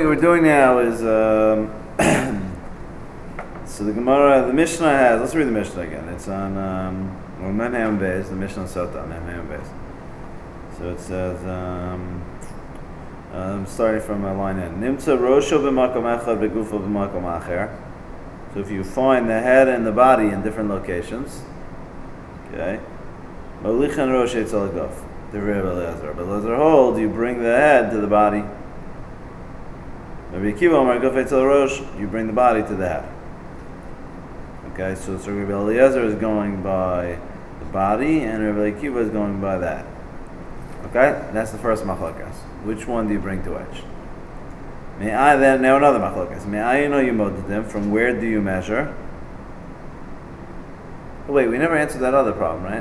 we're doing now is so the Gemara, the Mishnah has. Let's read the Mishnah again. It's on Menhem Beis, the Mishnah Sota Menhem Beis. So it says, starting from line N. Nimtza Rosho b'makom echad v'gufo b'makom acher. So if you find the head and the body in different locations, okay. Molichan Rosh Eitzel Aguf. The Rebbe Eliezer. But Eliezer holds you bring the head to the body. Rabbi Akiva Omar Guf Eitzel Rosh. You bring the body to the head. Okay, so Rabbi Eliezer is going by the body, and Rabbi Akiva is going by that. Okay, that's the first machlokas. Which one do you bring to which? Now another machlokas. From where do you measure? Oh, wait, we never answered that other problem, right?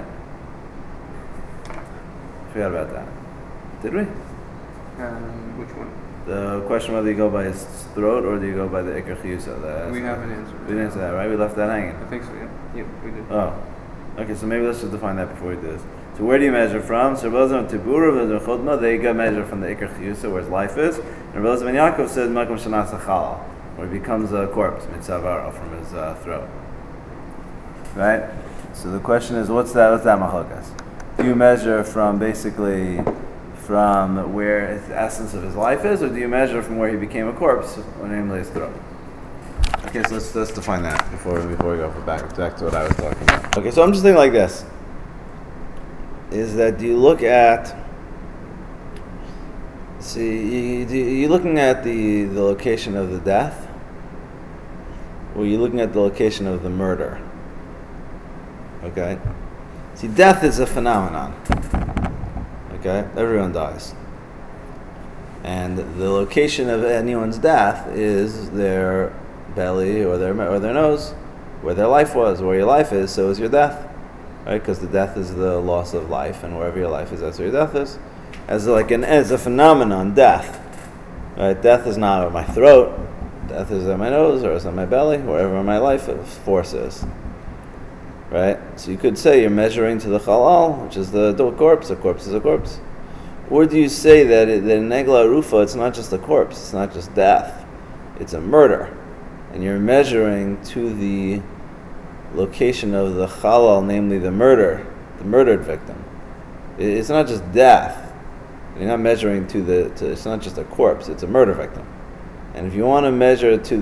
Forgot about that. Did we? Which one? The question whether you go by his throat or do you go by the Iker Chiyusa. We haven't answered. We didn't answer that, right? We left that hanging. I think so, yeah. Yep, we did. Oh. Okay, so maybe let's just define that before we do this. So where do you measure from? So Rebbe and Tibura, Chodma, they go measure from the Iker Chiyusa, where his life is. And Rebbe Ben Yaakov says, Makom Shanas Achala, where he becomes a corpse, Mitzavaro, from his throat. Right? So the question is, what's that machlokas? Do you measure from basically from where the essence of his life is, or do you measure from where he became a corpse, namely his throat? Okay, so let's define that before we go back to what I was talking about. Okay, so I'm just thinking like this: is that do you look at? You're looking at the location of the death, or you're looking at the location of the murder? Okay. See, death is a phenomenon. Okay, everyone dies, and the location of anyone's death is their belly or their nose, where their life was. Where your life is, so is your death, right? Because the death is the loss of life, and wherever your life is, that's where your death is. As a phenomenon, death. Right? Death is not at my throat. Death is at my nose or it's at my belly, wherever my life force is. Right? So you could say you're measuring to the halal, which is the corpse. A corpse is a corpse. Or do you say that in Negla Rufa, it's not just a corpse, it's not just death, it's a murder. And you're measuring to the location of the halal, namely the murdered victim. It's not just death. You're not measuring it's not just a corpse, it's a murder victim. And if you want to measure to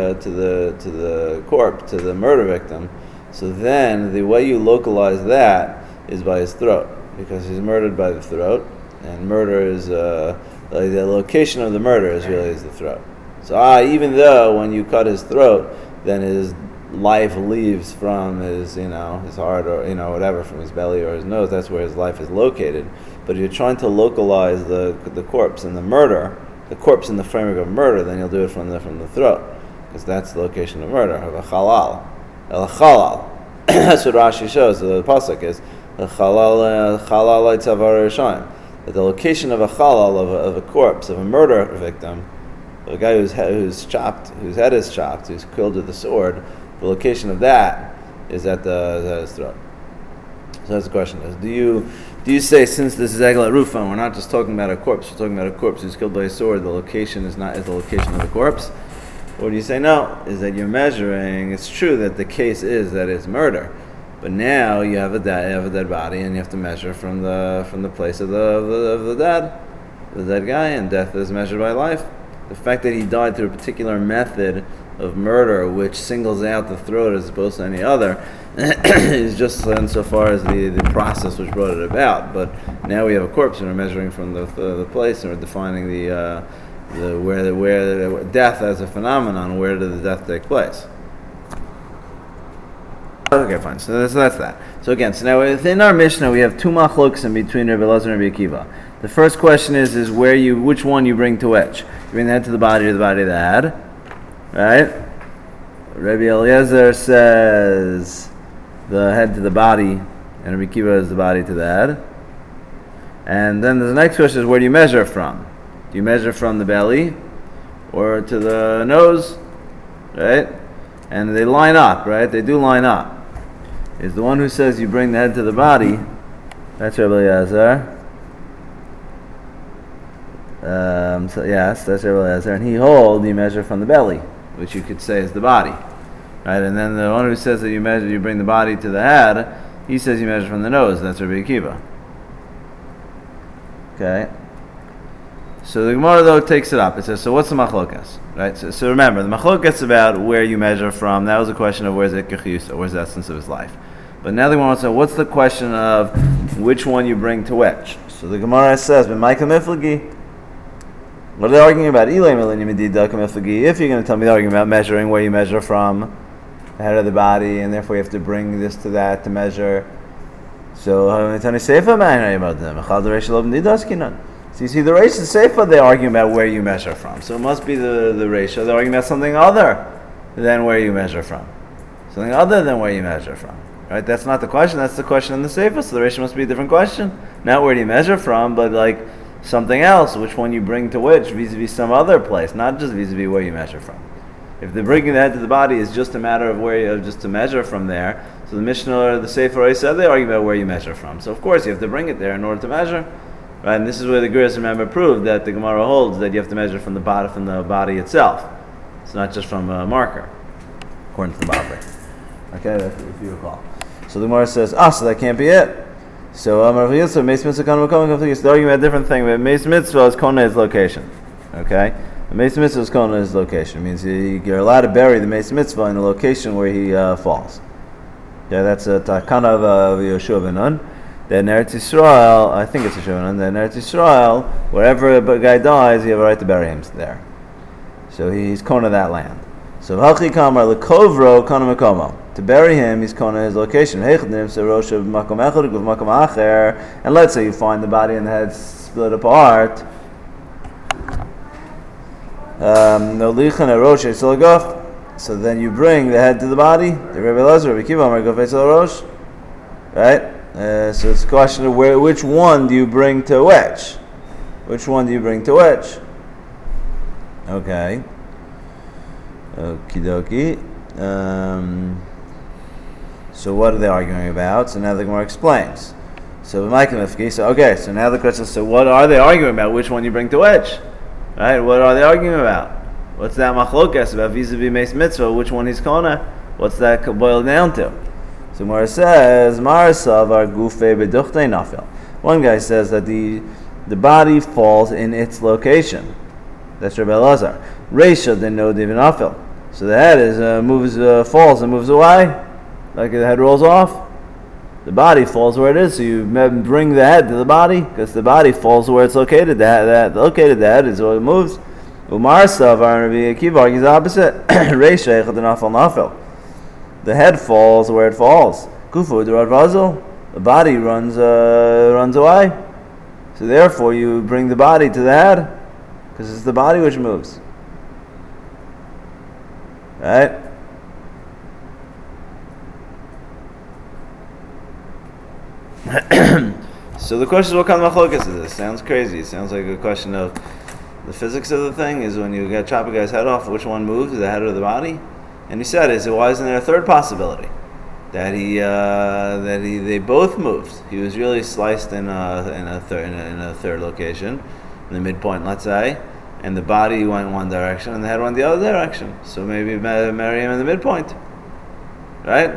the corpse, to the murder victim, so then the way you localize that is by his throat, because he's murdered by the throat, and murder is the location of the murder is the throat. So even though when you cut his throat, then his life leaves from his his heart or whatever, from his belly or his nose, that's where his life is located. But if you're trying to localize the corpse and the corpse in the framework of murder, then you'll do it from the throat, because that's the location of murder, of a halal. El Chalal. That's what Rashi shows. The pasuk is the Chalal Tzavar Rishayim. That the location of a Chalal, of a corpse, of a murder victim, a guy whose head is chopped, who's killed with a sword, the location of that is at his throat. So that's the question: do you say, since this is Eglat Rufa, we're not just talking about a corpse, we're talking about a corpse who's killed by a sword, the location is the location of the corpse? Or do you say no, is that you're measuring, it's true that the case is that it's murder, but now you have a dead body, and you have to measure from the place of the dead guy, and death is measured by life. The fact that he died through a particular method of murder, which singles out the throat as opposed to any other, is just insofar as the process which brought it about. But now we have a corpse, and we're measuring from the place, and we're defining where death as a phenomenon, where did the death take place? Okay, fine. So that's that. So again, now within our Mishnah, we have two machlokas in between Rabbi Elazar and Rabbi Akiva. The first question is which one you bring to which? You bring the head to the body, or the body to the head, right? Rabbi Eliezer says the head to the body, and Rabbi Akiva is the body to the head. And then the next question is, where do you measure from? Do you measure from the belly or to the nose, right? And they line up, right? They do line up. Is the one who says you bring the head to the body, that's Rabbi Eliezer. So yes, that's Rebbe Eliezer, and he holds you measure from the belly, which you could say is the body, right? And then the one who says that you bring the body to the head, he says you measure from the nose. That's Rabbi Akiva. Okay. So the Gemara though takes it up. It says, so what's the machlokas? Right. So remember, the machlokas is about where you measure from. That was a question of where's the kechiyusa, where's the essence of his life. But now the Gemara wants to know what's the question of which one you bring to which. So the Gemara says, "But Michael Miflagi." What are they arguing about? If you're going to tell me they're arguing about measuring where you measure from, the head of the body, and therefore you have to bring this to that to measure. So so you see the Reish and Seifa, they're arguing about where you measure from. So it must be the Reish. They're arguing about something other than where you measure from. Something other than where you measure from. Right? That's not the question, that's the question in the Seifa. So the Reish must be a different question. Not where do you measure from, but like something else, which one you bring to which, vis-a-vis some other place, not just vis-a-vis where you measure from. If the bringing the head to the body is just a matter of where you just to measure from there, so the Mishnah or the Sefer already said they argue about where you measure from. So of course you have to bring it there in order to measure. Right? And this is where the Guris, remember, proved that the Gemara holds that you have to measure from the body itself. It's not just from a marker, according to the Babri. Okay, that's if you recall. So the Gemara says, so that can't be it. So Meis Mitzvah they're arguing about a different thing. But Meis Mitzvah is Kona his location. Okay? The Meis Mitzvah is Kona his location. It means you're allowed to bury the Meis Mitzvah in the location where he falls. Okay, that's a Takana of Yoshua ben Nun. Then Eretz Yisrael, I think it's Yoshua ben Nun. Then Eretz Yisrael, wherever a guy dies, you have a right to bury him there. So he's Kona that land. So Hachi Kamar Lekovro Kona Makomo. To bury him, he's Kona his location. And let's say you find the body and the head split apart. So then you bring the head to the body. The Rebbe Eliezer, Rebbe Akiva, right? So it's a question of which one do you bring to which? Which one do you bring to which? Okay. Okie dokie. So what are they arguing about? So now the Gemara explains. So now the question is, so what are they arguing about? Which one you bring to which? Right? What are they arguing about? What's that machlokas about vis-a-vis Meis Mitzvah? Which one is Kona? What's that boiled down to? So Gemara says, Marasavar Gufe Beduchte Nafil. One guy says that the body falls in its location. That's Rebbe Eliezer. Reisha didn't know even Nafil. So the head falls and moves away. Like the head rolls off. The body falls where it is, so you bring the head to the body, because the body falls where it's located. The head is where it moves. Umar Savar Rabbi Akiva argues the opposite. Reisha echad nafal nafel. The head falls where it falls. Kufu derad vazel. The body runs away. So therefore, you bring the body to the head, because it's the body which moves. Right? So the question is, what kind of machlokas is this? Sounds crazy. It sounds like a question of the physics of the thing is when you chop a guy's head off, which one moves, the head or the body? And he said, why isn't there a third possibility? That they both moved. He was really sliced in a third location, in the midpoint, let's say, and the body went one direction and the head went the other direction. So maybe marry him in the midpoint, right?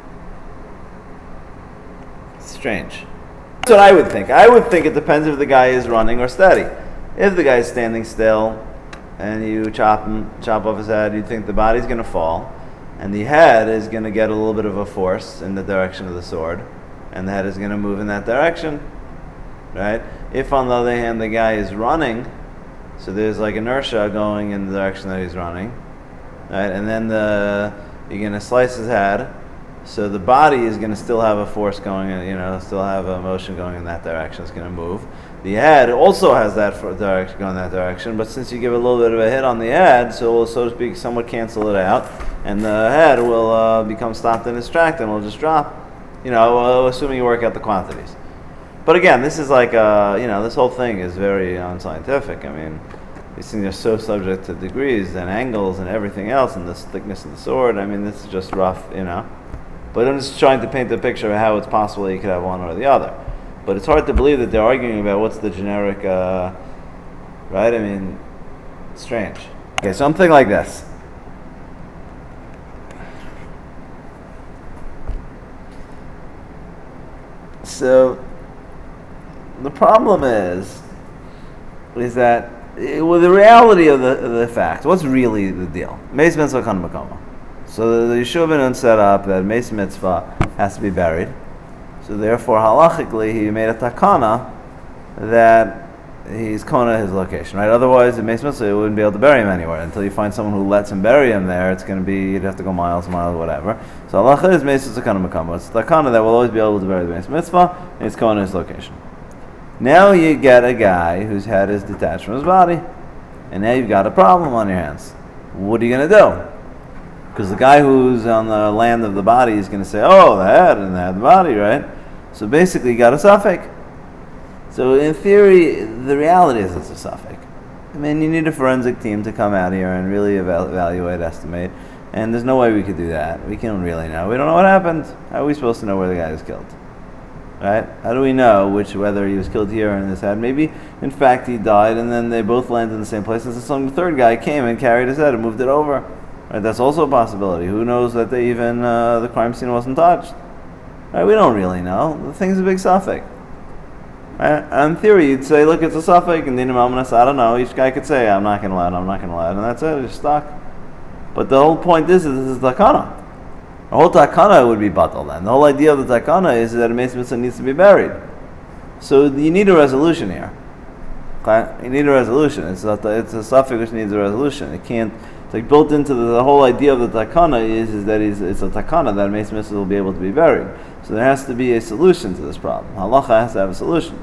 Strange. That's what I would think. I would think it depends if the guy is running or steady. If the guy is standing still and you chop off his head, you'd think the body's going to fall and the head is going to get a little bit of a force in the direction of the sword and the head is going to move in that direction, right? If on the other hand the guy is running, so there's like inertia going in the direction that he's running, right? And then you're going to slice his head, so the body is going to still have a force going, still have a motion going in that direction. It's going to move. The head also has that direction going in that direction, but since you give a little bit of a hit on the head, so it will, so to speak, somewhat cancel it out, and the head will become stopped in its track and will just drop. Assuming you work out the quantities. But again, this is like this whole thing is very unscientific. I mean, these things are so subject to degrees and angles and everything else, and the thickness of the sword. I mean, this is just rough, But I'm just trying to paint the picture of how it's possible you could have one or the other. But it's hard to believe that they're arguing about what's the generic right? I mean, strange. Okay, something like this. So the problem is that with the reality of the fact, what's really the deal? Meis mitzvah kan makoma. So the Yeshua ben set up that meis mitzvah has to be buried. So therefore, halachically, he made a takana that he's kona his location, right? Otherwise, in meis mitzvah, you wouldn't be able to bury him anywhere until you find someone who lets him bury him there. It's going to be you'd have to go miles, whatever. So halacha is meis mitzvah kan makoma. It's takana that will always be able to bury the meis mitzvah, and it's kona his location. Now you get a guy whose head is detached from his body, and now you've got a problem on your hands. What are you going to do? Because the guy who's on the land of the body is going to say, oh, the head and the body, right? So basically you got a suffix. So in theory, the reality is it's a suffix. I mean, you need a forensic team to come out here and really evaluate, estimate, and there's no way we could do that. We can't really know. We don't know what happened. How are we supposed to know where the guy was killed? Right? How do we know whether he was killed here or in his head? Maybe, in fact, he died and then they both landed in the same place, and some third guy came and carried his head and moved it over. Right? That's also a possibility. Who knows that they even the crime scene wasn't touched? Right? We don't really know. The thing's a big suffix. Right? In theory, you'd say, look, it's a suffix, and dinam almanas, I don't know. Each guy could say, I'm not going to lie, and that's it. It's stuck. But the whole point is this is takana. The whole takana would be batal then. The whole idea of the takana is that a meis mitzvah needs to be buried. So you need a resolution here. Okay? You need a resolution. It's a suffix which needs a resolution. It can't. It's like built into the whole idea of the takana is that it's a takana that a meis mitzvah will be able to be buried. So there has to be a solution to this problem. Halacha has to have a solution.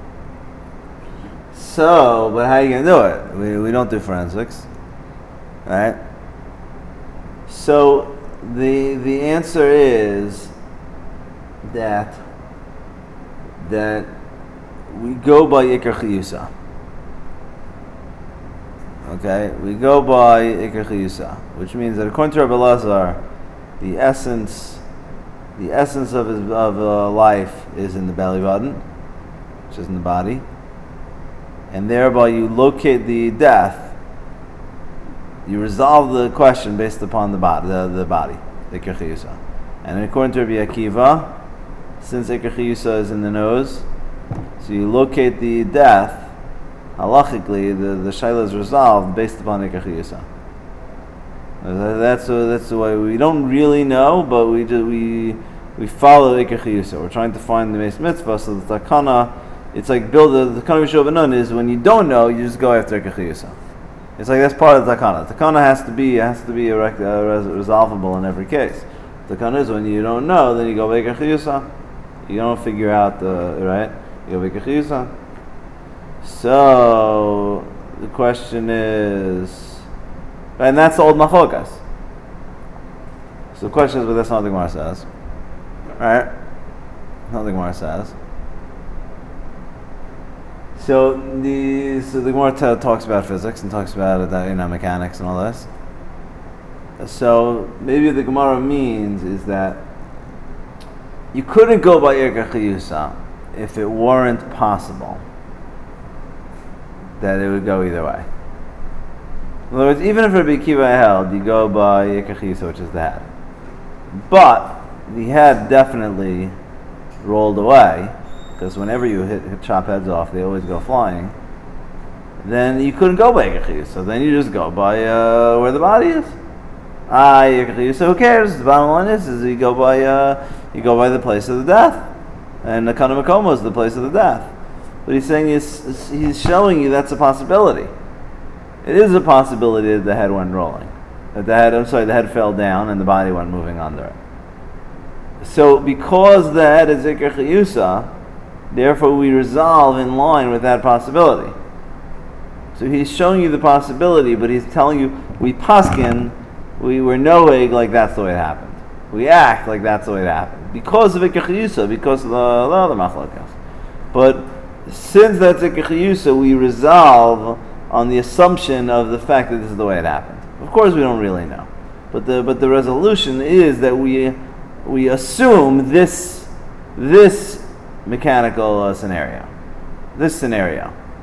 So, but how are you going to do it? We don't do forensics, right? So the answer is that we go by Ikar Chiyusa. Okay, we go by Ikar Chiyusa, which means that according to Rabbi Lazar, the essence of life is in the belly button, which is in the body, and thereby you locate the death. You resolve the question based upon the body, the Ikar Chiyusa. And according to Rabbi Akiva, since Ikar Chiyusa is in the nose, so you locate the death. Halachically, the shaila is resolved based upon Ikar Chiyusa. That's the way. We don't really know, but we follow Ikar Chiyusa. We're trying to find the meis mitzvah. So the takana, it's like the takana Yeshua ben Nun is when you don't know, you just go after Ikar Chiyusa. It's like that's part of the takana. The takana has to be resolvable in every case. The takana is when you don't know, then you go by Ikar Chiyusa. You don't figure out right. You go by Ikar Chiyusa. So the question is, and that's the old machokas. So the question is, but that's not what the Gemara says, right? Not what the Gemara says. So the Gemara talks about physics and talks about mechanics and all this. So maybe what the Gemara means is that you couldn't go by Ikar Chiyusa if it weren't possible that it would go either way. In other words, even if Rabbi Akiva held, you go by Ikar Chiyusa, which is the head. But the head definitely rolled away, because whenever you chop heads off, they always go flying. Then you couldn't go by Ikar Chiyusa. Then you just go by where the body is. Ikar Chiyusa, who cares? The bottom line is you go by the place of the death, and the Kana Makoma is the place of the death. What he's saying is, he's showing you that's a possibility. It is a possibility that the head went rolling. That the head fell down and the body went moving under it. So because the head is Ikar Chiyusa, therefore we resolve in line with that possibility. So he's showing you the possibility, but he's telling you, we paskin, we were noeg like that's the way it happened. We act like that's the way it happened. Because of Ikar Chiyusa, because of the other machlokas. But since that's Ikar Chiyusa, we resolve on the assumption of the fact that this is the way it happened. Of course, we don't really know, but the resolution is that we assume this mechanical scenario,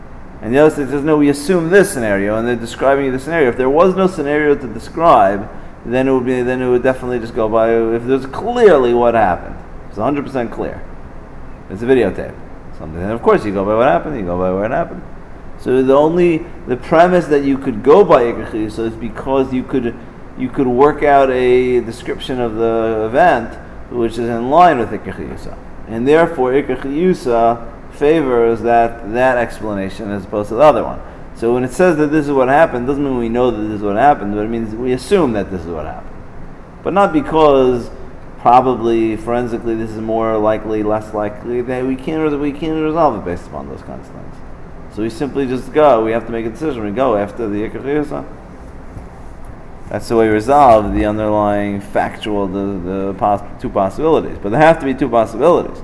And the other side says, no, we assume this scenario, and they're describing the scenario. If there was no scenario to describe, then it would definitely just go by, if there's clearly what happened. It's 100% clear. It's a videotape. Something. And of course you go by what happened, you go by where it happened. So the premise that you could go by Iker Chiyusa is because you could work out a description of the event which is in line with Iker Chiyusa. And therefore Iker Chiyusa favors that explanation as opposed to the other one. So when it says that this is what happened, doesn't mean we know that this is what happened, but it means we assume that this is what happened. But not because probably forensically this is more likely, less likely, that we can't resolve it based upon those kinds of things. So we simply just go, we have to make a decision, we go after the Iker Chiyusa. That's the way we resolve the underlying factual, two possibilities. But there have to be two possibilities.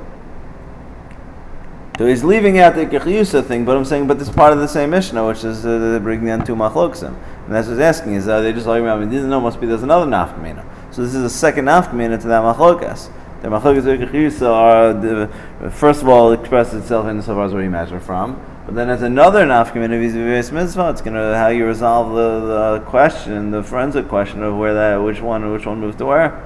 So he's leaving out the Iker Chiyusa thing, but I'm saying, but this is part of the same Mishnah, which is bringing down two machloksim. And that's what he's asking, is they just arguing about, didn't know, must be there's another nafkamina. So this is a second nafkamina to that machlokas. The machlokas of Iker Chiyusa are, first of all, express itself in so far as where you measure from. But then there's another nafkamina vis-a-vis mitzvah. It's going to how you resolve the question, the forensic question of which one moves to where.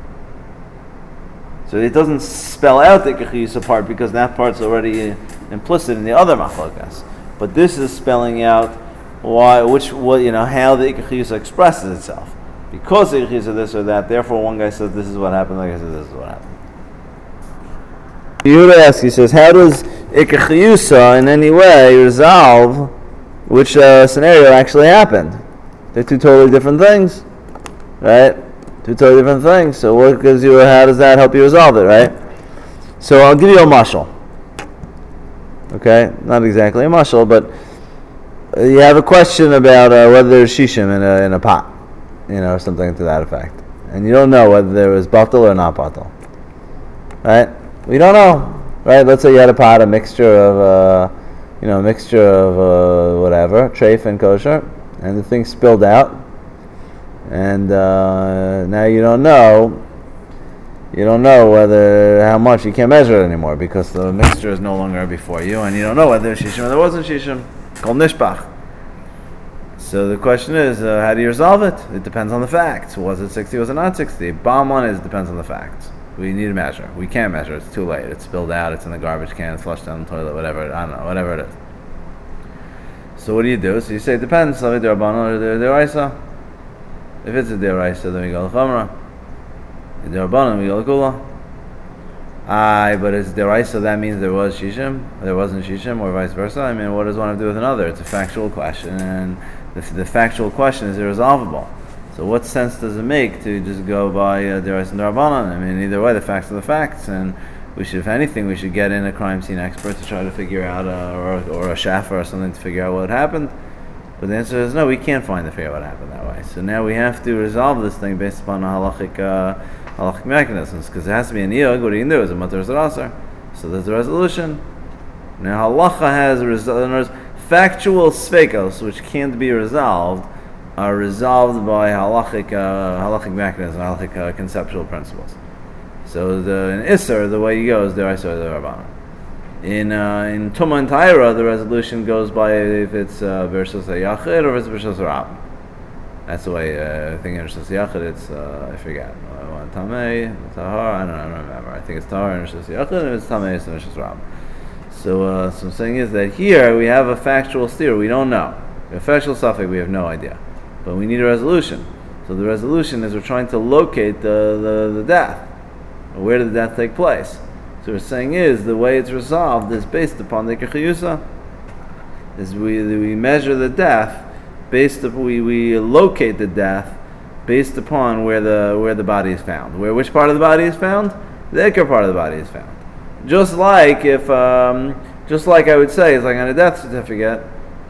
So it doesn't spell out the Iker Chiyusa part because that part's already implicit in the other machlokas. But this is spelling out how the Iker Chiyusa expresses itself. Because the Iker Chiyusa this or that, therefore one guy says this is what happened, like I said this is what happened. Yehuda asks, he says, how does Iker Chiyusa in any way resolve which scenario actually happened? They're two totally different things, right? Two totally different things. So what gives you? How does that help you resolve it, right? So I'll give you a mashal. Okay, not exactly a mashal, but you have a question about whether there's shishim in a pot, or something to that effect, and you don't know whether there was batal or not batal, right? We don't know, right? Let's say you had a pot, a mixture of whatever, treif and kosher, and the thing spilled out. And now you don't know whether how much, you can't measure it anymore because the mixture is no longer before you, and you don't know whether there's shishim or there wasn't shishim. Called nishbach. So the question is, how do you resolve it? It depends on the facts. Was it 60? Was it not 60? Bottom line is, it depends on the facts. We need to measure. We can't measure. It's too late. It's spilled out. It's in the garbage can. It's flushed down the toilet. Whatever. I don't know. Whatever it is. So what do? So you say it depends. If it's a deraisa, then we go l'chamra. If derabanan, we go l'kula. But it's deraisa, that means there was shishim, or there wasn't shishim, or vice versa. I mean, what does one have to do with another? It's a factual question, and the factual question is irresolvable. So what sense does it make to just go by deraisa and derabanan? I mean, either way, the facts are the facts, and we should, if anything, we should get in a crime scene expert to try to figure out, or a shafer or something to figure out what happened. But the answer is no, we can't figure out what happened that way. So now we have to resolve this thing based upon halachic mechanisms, because it has to be an iyog. What do you do? Is a matar zerasar? So there's a resolution. Now halacha has factual svekos which can't be resolved are resolved by halachic mechanisms, halachic conceptual principles. So in Isser, the way you go is deraisa or derabanan. In Tumah and Taira, the resolution goes by if it's Bershus HaYachid or if it's Bershus HaRab. That's the way, I think in Bershus HaYachid it's, I forget, Tamei, Tahar, I don't remember. I think it's Tahar and Bershus HaYachid, and it's Tamei, it's Bershus HaRab. So I'm saying is that here we have a factual steer, we don't know. We have a factual suffix, we have no idea. But we need a resolution. So the resolution is we're trying to locate the death. Where did the death take place? So we're saying is the way it's resolved is based upon the Iker Chiyusa. Is we measure the death based upon, we locate the death based upon where the body is found. Which part of the body is found? The Iker part of the body is found. Just like I would say, it's like on a death certificate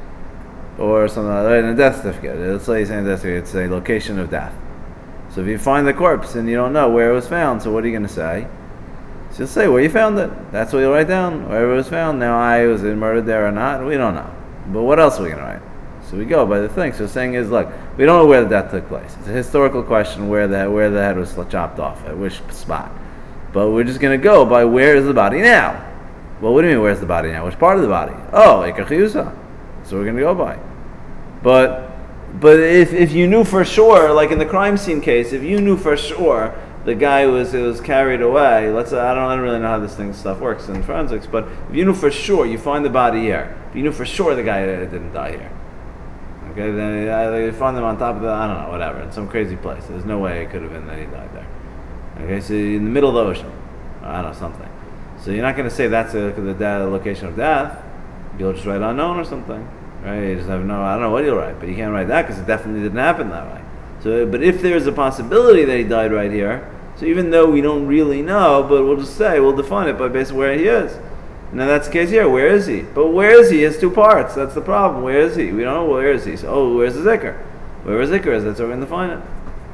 or something like that, in a death certificate. Let's say it's a death certificate, it's a location of death. So if you find the corpse and you don't know where it was found, so what are you going to say? So you'll say where you found it. That's what you'll write down, wherever it was found. Now, was it murdered there or not? We don't know. But what else are we going to write? So we go by the thing. So the saying is, look, we don't know where the death took place. It's a historical question where the head was chopped off, at which spot. But we're just going to go by where is the body now? Well, what do you mean where's the body now? Which part of the body? Oh, Iker Chiyusa. That's what we're going to go by. But if you knew for sure, like in the crime scene case, if you knew for sure the guy was carried away, I don't really know how this stuff works in forensics, but if you knew for sure, you find the body here. If you knew for sure the guy didn't die here, okay, then you find them on top of I don't know, whatever, in some crazy place. There's no way it could have been that he died there. Okay, so in the middle of the ocean, I don't know, something. So you're not going to say that's the location of death. You'll just write unknown or something, right? You just have I don't know what you'll write, but you can't write that because it definitely didn't happen that way. So, but if there's a possibility that he died right here, so even though we don't really know, but we'll define it by based on where he is. Now that's the case here. Where is he? But where is he? It's two parts. That's the problem. Where is he? We don't know where is he. So, where's the zikr? Where is zikr is? That's how we're going to define it.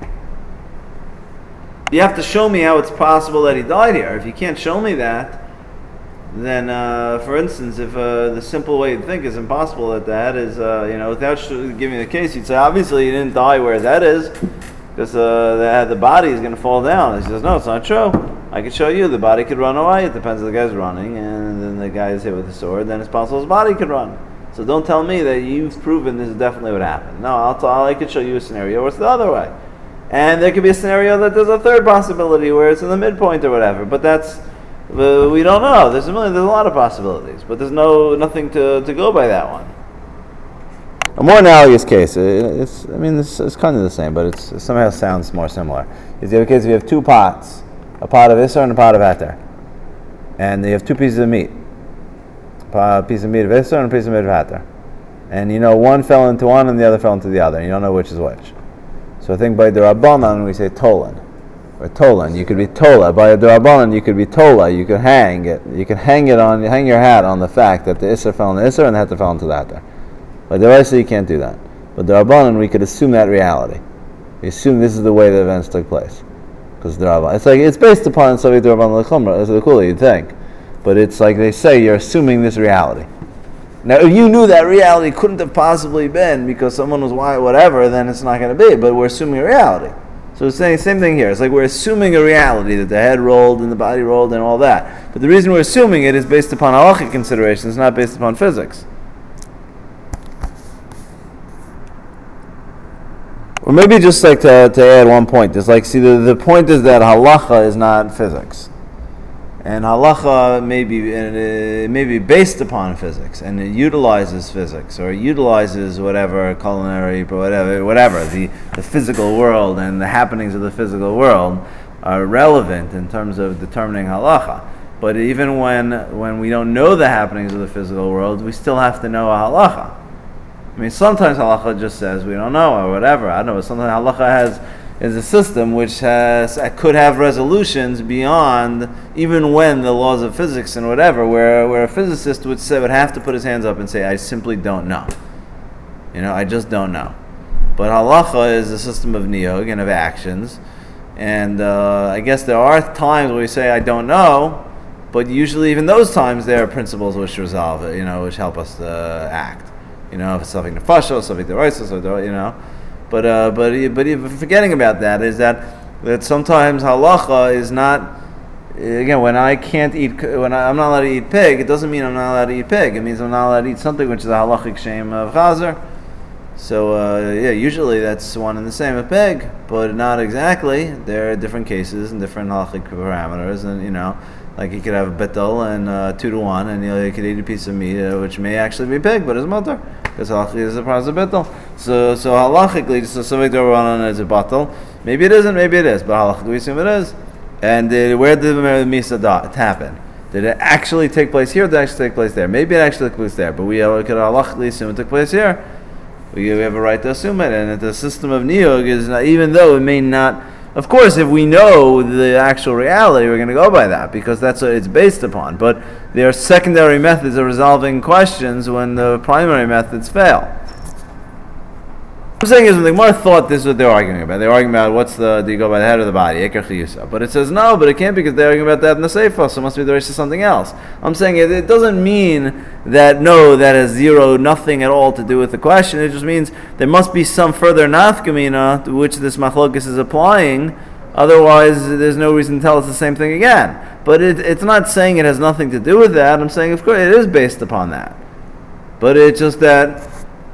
You have to show me how it's possible that he died here. If you can't show me that, then, for instance, if the simple way to think is impossible that is, without giving the case, you'd say, obviously he didn't die where that is, because the body is going to fall down. He says, no, it's not true. I could show you the body could run away. It depends if the guy's running, and then the guy is hit with a sword, then it's possible his body could run. So don't tell me that you've proven this is definitely what happened. No, I could show you a scenario where it's the other way. And there could be a scenario that there's a third possibility where it's in the midpoint or whatever, but that's we don't know. There's a lot of possibilities, but there's nothing to go by that one. A more analogous case, it's kind of the same, but it somehow sounds more similar. Is the other case, if you have two pots, a pot of Isser and a pot of Heter, and you have two pieces of meat, a piece of meat of Isser and a piece of meat of Heter, and one fell into one and the other fell into the other, and you don't know which is which. So I think by the Rabbanan we say Tolan. Or Tolan, you could be Tola. By the Rabbanan you could be Tola. You could hang it. You could hang your hat on the fact that the Isser fell into the Isser and the Heter fell into the Heter. By the Raisa you can't do that. But the Rabbanan we could assume that reality. We assume this is the way the events took place. Because the Rabbanan, it's based upon Soviet Rabbanan L'Chumra, as the Kula you'd think. But it's like they say, you're assuming this reality. Now, if you knew that reality couldn't have possibly been because someone was whatever, then it's not going to be. But we're assuming a reality. So it's saying the same thing here. It's like we're assuming a reality that the head rolled and the body rolled and all that. But the reason we're assuming it is based upon halachic considerations, not based upon physics. Or maybe just like to add one point. It's like, see, the point is that halacha is not physics. And halacha may be based upon physics, and it utilizes physics, or it utilizes whatever culinary, whatever the physical world and the happenings of the physical world are relevant in terms of determining halacha. But even when we don't know the happenings of the physical world, we still have to know a halacha. I mean, sometimes halacha just says we don't know or whatever. I don't know. But sometimes halacha is a system which could have resolutions beyond even when the laws of physics and whatever, where a physicist would have to put his hands up and say, I simply don't know. I just don't know. But halacha is a system of niyog and of actions, and I guess there are times where we say I don't know, but usually even those times there are principles which resolve it, which help us act. If it's something nefashos, something deroisos, But forgetting about that is that sometimes halacha is not, again, when I'm not allowed to eat pig, it doesn't mean I'm not allowed to eat pig. It means I'm not allowed to eat something which is a halachic shame of chazer. So usually that's one and the same with pig, but not exactly. There are different cases and different halachic parameters, and like you could have a betel and 2-to-1, and you could eat a piece of meat which may actually be pig, but it's mutter because halachically is a part of betel. So halachically, so somebody throw on as a betel. Maybe it isn't, maybe it is, but halachically we assume it is. And where did the misa happen? Did it actually take place here? Or did it actually take place there? Maybe it actually took place there, but we could halachically assume it took place here. We have a right to assume it, and the system of niyog is not, even though it may not. Of course, if we know the actual reality, we're going to go by that because that's what it's based upon. But there are secondary methods of resolving questions when the primary methods fail. What I'm saying is, when the Gemara thought this is what they're arguing about. They're arguing about do you go by the head or the body? Eker chiyusa. But it says no, but it can't because they're arguing about that in the Sefer, so it must be the rest of something else. I'm saying it doesn't mean that that has nothing at all to do with the question. It just means there must be some further nafkamina to which this machlokes is applying. Otherwise, there's no reason to tell us the same thing again. But it's not saying it has nothing to do with that. I'm saying, of course, it is based upon that. but it's just that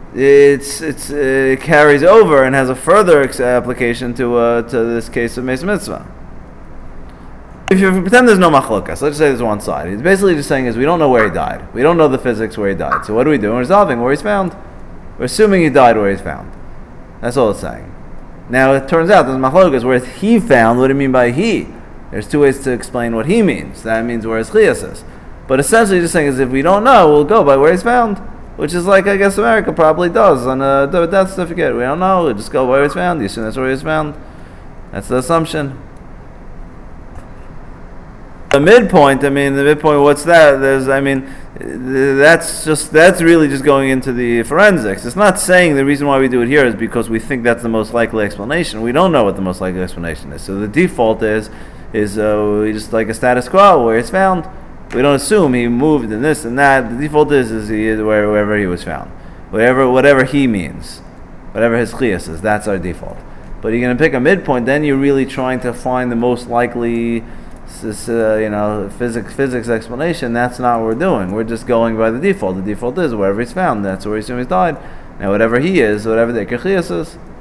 it carries over and has a further application to this case of Meis Mitzvah. If you pretend there's no machlokas, let's just say there's one side. He's basically just saying is we don't know where he died. We don't know the physics where he died. So what do? We're resolving where he's found. We're assuming he died where he's found. That's all it's saying. Now it turns out there's machlokas where he found. What do you mean by he? There's two ways to explain what he means. That means where his chiyas is. But essentially just saying is if we don't know, we'll go by where he's found. Which is like I guess America probably does on a death certificate. We don't know, we'll just go where he's found. You assume that's where he's found. That's the assumption. The midpoint, what's that? That's really just going into the forensics. It's not saying the reason why we do it here is because we think that's the most likely explanation. We don't know what the most likely explanation is. So the default is we just like a status quo where it's found. We don't assume he moved and this and that. The default is he is wherever he was found. Whatever he means. Whatever his chiyas is, that's our default. But you're going to pick a midpoint, then you're really trying to find the most likely physics explanation. That's not what we're doing. We're just going by the default. The default is wherever he's found. That's where we assume he's died. Now whatever he is, whatever the chiyas is,